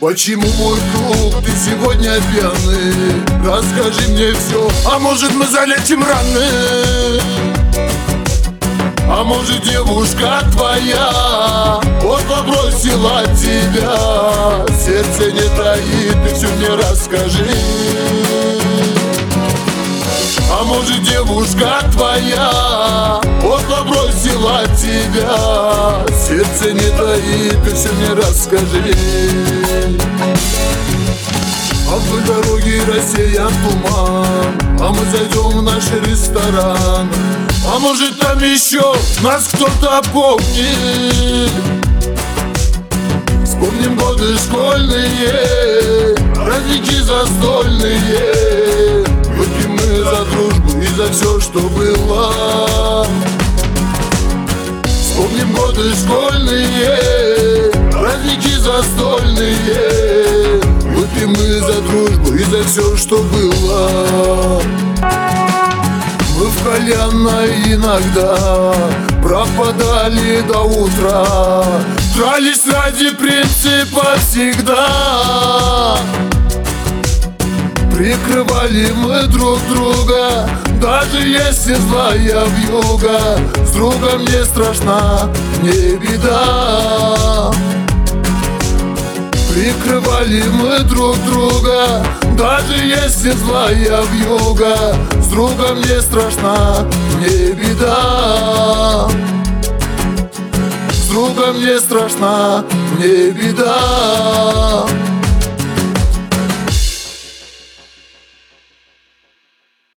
Почему, мой друг, ты сегодня пьяный? Расскажи мне все, а может мы залечим раны? А может девушка твоя вот бросила тебя? Сердце не таит, ты все мне расскажи. А может девушка твоя вот бросила тебя? Сердце не таит, ты все мне расскажи. А вдоль дороги рассеян туман, а мы зайдем в наш ресторан. А может там еще нас кто-то помнит. Вспомним годы школьные, праздники застольные. Выпьем мы за дружбу и за все, что было. Вспомним годы школьные, праздники застольные. Выпьем мы за дружбу и за все, что было. Мы в кальянной иногда пропадали до утра, дрались ради принципа всегда. Прикрывали мы друг друга, даже если злая вьюга. С другом не страшна, не беда. Прикрывали мы друг друга, даже если злая вьюга. С другом не страшна, не беда. С другом не страшна, не беда.